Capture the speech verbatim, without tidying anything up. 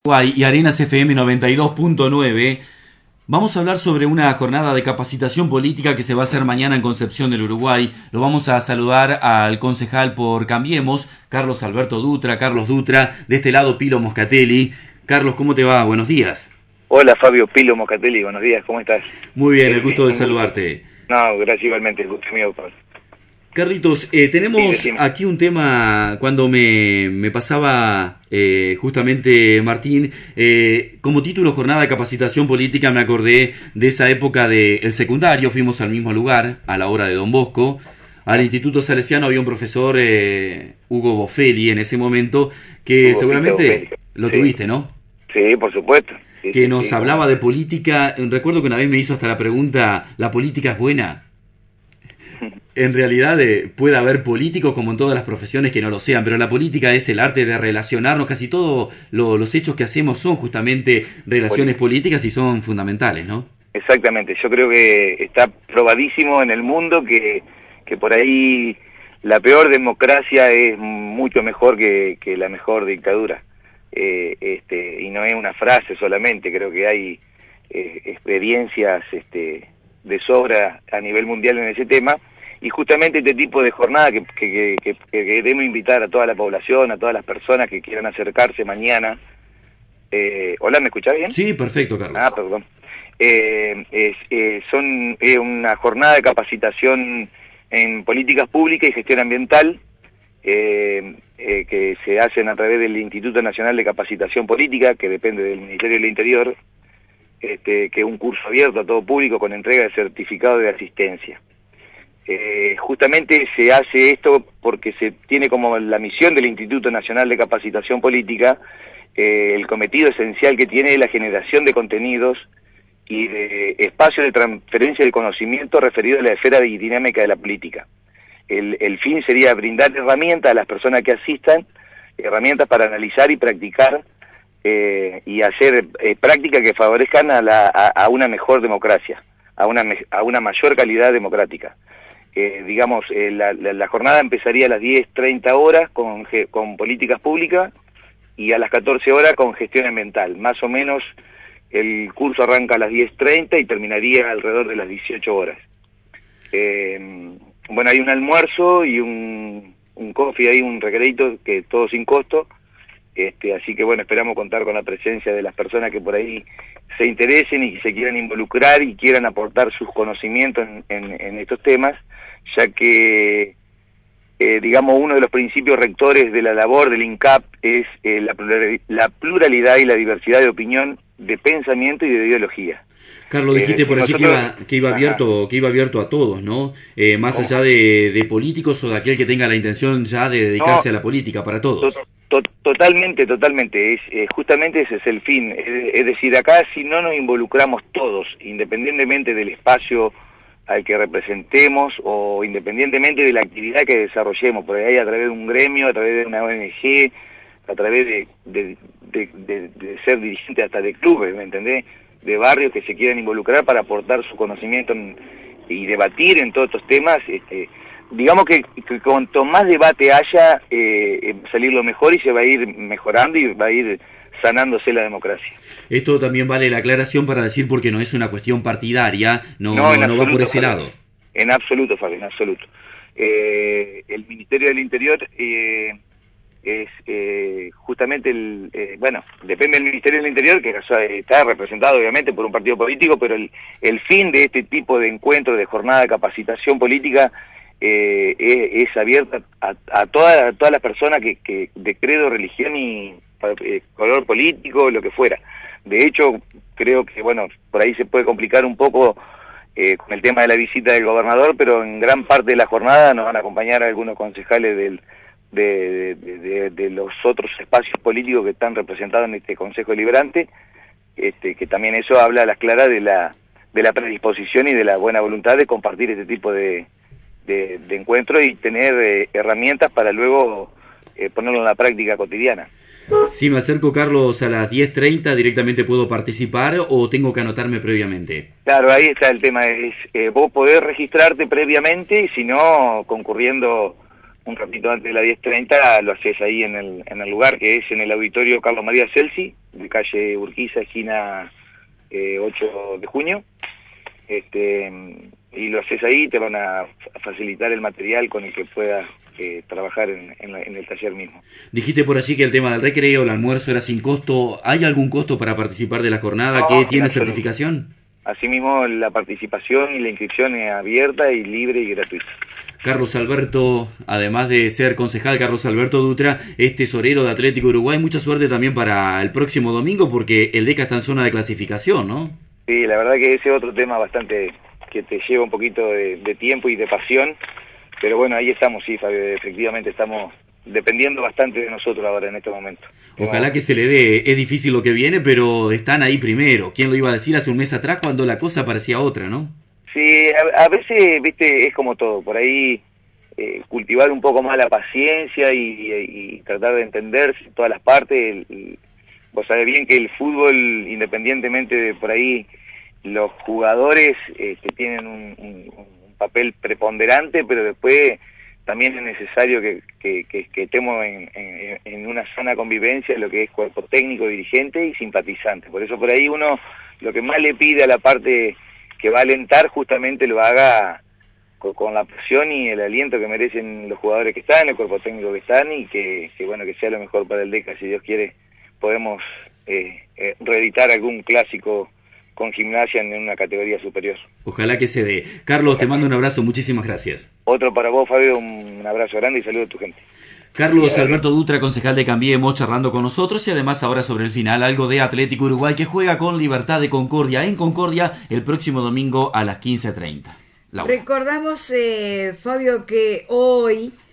Uruguay y Arenas F M noventa y dos punto nueve, vamos a hablar sobre una jornada de capacitación política que se va a hacer mañana en Concepción del Uruguay. Lo vamos a saludar al concejal por Cambiemos, Carlos Alberto Dutra. Carlos Dutra, de este lado Pilo Moscatelli. Carlos, ¿cómo te va? Buenos días. Hola Fabio, Pilo Moscatelli, buenos días, ¿cómo estás? Muy bien, el gusto de saludarte. No, gracias igualmente, el gusto es mío, Pablo. Carlitos, eh, tenemos Sí, aquí un tema, cuando me, me pasaba eh, justamente Martín, eh, como título Jornada de Capacitación Política, me acordé de esa época del secundario. Fuimos al mismo lugar, a la hora de Don Bosco, al Instituto Salesiano. Había un profesor, eh, Hugo Bofelli, en ese momento, que Hugo seguramente Bofelli. lo Sí. tuviste, ¿no? Sí, por supuesto. Sí, que sí, nos sí, hablaba bueno. de política. Recuerdo que una vez me hizo hasta la pregunta, ¿la política es buena? En realidad eh, puede haber políticos como en todas las profesiones que no lo sean, pero la política es el arte de relacionarnos. Casi todos lo, los hechos que hacemos son justamente relaciones políticas y son fundamentales, ¿no? Exactamente, yo creo que está probadísimo en el mundo que, que por ahí la peor democracia es mucho mejor que, que la mejor dictadura. Eh, este, y no es una frase solamente, creo que hay eh, experiencias este, de sobra a nivel mundial en ese tema. Y justamente este tipo de jornada que, que, que, que queremos invitar a toda la población, a todas las personas que quieran acercarse mañana. Eh, Hola, ¿me escuchás bien? Sí, perfecto, Carlos. Ah, perdón. Eh, es, eh, son eh, una jornada de capacitación en políticas públicas y gestión ambiental eh, eh, que se hacen a través del Instituto Nacional de Capacitación Política, que depende del Ministerio del Interior, este, que es un curso abierto a todo público con entrega de certificado de asistencia. Eh, justamente se hace esto porque se tiene como la misión del Instituto Nacional de Capacitación Política eh, el cometido esencial que tiene la generación de contenidos y de espacios de transferencia del conocimiento referido a la esfera y dinámica de la política. El, el fin sería brindar herramientas a las personas que asistan, herramientas para analizar y practicar eh, y hacer eh, prácticas que favorezcan a, la, a, a una mejor democracia, a una, a una mayor calidad democrática. Eh, digamos, eh, la, la, la jornada empezaría a las diez treinta horas con, con políticas públicas y a las catorce horas con gestión ambiental. Más o menos el curso arranca a las diez treinta y terminaría alrededor de las dieciocho horas. Eh, bueno, hay un almuerzo y un, un coffee, hay un recreito que todo sin costo. Este, así que bueno, esperamos contar con la presencia de las personas que por ahí se interesen y se quieran involucrar y quieran aportar sus conocimientos en, en, en estos temas, ya que, eh, digamos, uno de los principios rectores de la labor del INCAP es eh, la, pluralidad, la pluralidad y la diversidad de opinión, de pensamiento y de ideología. Carlos, dijiste eh, por allí nosotros, que iba, que iba abierto, que iba abierto a todos, ¿no? Eh, más ¿Cómo? allá de, de políticos o de aquel que tenga la intención ya de dedicarse no, a la política, para todos. To, to, totalmente, totalmente. Es, eh, justamente ese es el fin. Es, es decir, acá si no nos involucramos todos, independientemente del espacio al que representemos o independientemente de la actividad que desarrollemos, por ahí a través de un gremio, a través de una O N G, a través de, de, de, de, de ser dirigente hasta de clubes, ¿me entendés? De barrios que se quieran involucrar para aportar su conocimiento en, y debatir en todos estos temas. Este, digamos que, que cuanto más debate haya, eh, va a salir lo mejor y se va a ir mejorando y va a ir sanándose la democracia. Esto también vale la aclaración para decir porque no es una cuestión partidaria, no, no, no, no va por ese Fabio, lado. En absoluto, Fabio, en absoluto. Eh, el Ministerio del Interior eh, es eh, justamente el, eh, bueno, depende del Ministerio del Interior, que está representado obviamente por un partido político, pero el, el fin de este tipo de encuentros, de jornada de capacitación política, eh, es, es abierta a, a, toda, a todas las personas que, que de credo, religión y eh, color político, lo que fuera. De hecho, creo que, bueno, por ahí se puede complicar un poco eh, con el tema de la visita del gobernador, pero en gran parte de la jornada nos van a acompañar algunos concejales del De, de, de, de los otros espacios políticos que están representados en este Consejo Deliberante, este, que también eso habla a las claras de la, de la predisposición y de la buena voluntad de compartir este tipo de, de, de encuentros y tener eh, herramientas para luego eh, ponerlo en la práctica cotidiana. Si me acerco, Carlos, a las diez treinta, ¿directamente puedo participar o tengo que anotarme previamente? Claro, ahí está el tema, es eh, vos podés registrarte previamente y si no, concurriendo un ratito antes de las diez treinta lo haces ahí en el, en el lugar que es en el auditorio Carlos María Celsi, de calle Urquiza, esquina eh, ocho de junio, este, y lo haces ahí, te van a facilitar el material con el que puedas eh, trabajar en, en, la, en el taller mismo. Dijiste por allí que el tema del recreo, el almuerzo era sin costo. ¿Hay algún costo para participar de la jornada? No, ¿Que tiene absoluto. certificación? Asimismo, la participación y la inscripción es abierta y libre y gratuita. Carlos Alberto, además de ser concejal, Carlos Alberto Dutra es tesorero de Atlético Uruguay. Mucha suerte también para el próximo domingo, porque el DECA está en zona de clasificación, ¿no? Sí, la verdad que ese es otro tema bastante que te lleva un poquito de, de tiempo y de pasión, pero bueno, ahí estamos, sí, Fabio, efectivamente estamos dependiendo bastante de nosotros ahora en este momento. Ojalá Como... que se le dé, es difícil lo que viene, pero están ahí primero. ¿Quién lo iba a decir hace un mes atrás cuando la cosa parecía otra, no? Sí, a, a veces, viste, es como todo, por ahí eh, cultivar un poco más la paciencia y, y, y tratar de entender todas las partes. El, el, vos sabés bien que el fútbol, independientemente de por ahí, los jugadores eh, que tienen un, un, un papel preponderante, pero después también es necesario que, que, que, que estemos en, en, en una sana convivencia, lo que es cuerpo técnico, dirigente y simpatizante. Por eso por ahí uno lo que más le pide a la parte que va a alentar justamente lo haga con, con la pasión y el aliento que merecen los jugadores que están, el cuerpo técnico que están, y que, que bueno, que sea lo mejor para el DECA. Si Dios quiere, podemos eh, eh, reeditar algún clásico con Gimnasia en una categoría superior. Ojalá que se dé. Carlos, te mando un abrazo, muchísimas gracias. Otro para vos, Fabio, un abrazo grande y saludo a tu gente. Carlos Alberto Dutra, concejal de Cambiemos, charlando con nosotros, y además ahora sobre el final algo de Atlético Uruguay, que juega con Libertad de Concordia en Concordia el próximo domingo a las quince treinta. Recordamos, eh, Fabio, que hoy